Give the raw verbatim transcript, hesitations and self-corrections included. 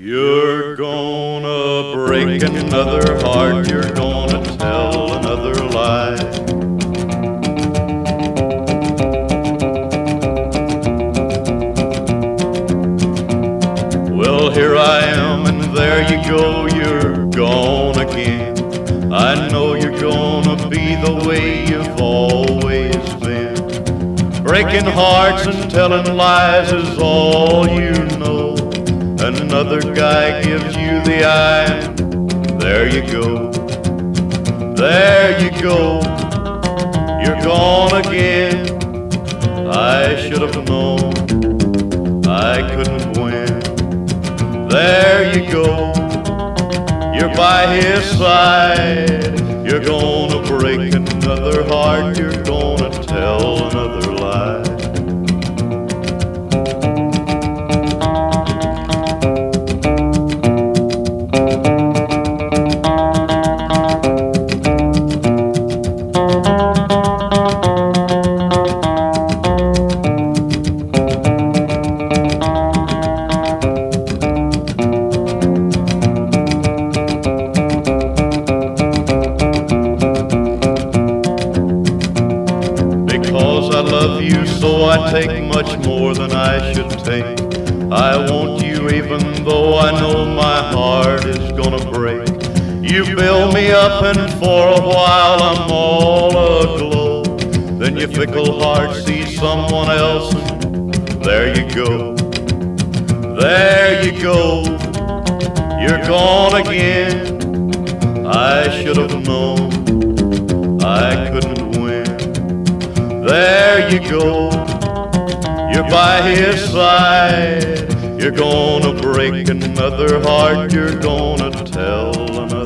You're gonna break another heart, you're gonna tell another lie. Well, here I am, and there you go, you're gone again. I know you're gonna be the way you've always been. Breaking hearts and telling lies is all you know. Another guy gives you the eye, and there you go. There you go, you're gone again. I should have known I couldn't win. There you go, you're by his side. You're gonna break another heart, you're gonna tell another lie. Because I love you so I take much more than I should take. I want you even though I know my heart is gonna break. You build me up and for a while I'm all aglow. Then your fickle heart sees someone else and there you go. There you go, you're gone again. I should have known I couldn't win. There you go, you're by his side. You're gonna break another heart, you're gonna tell another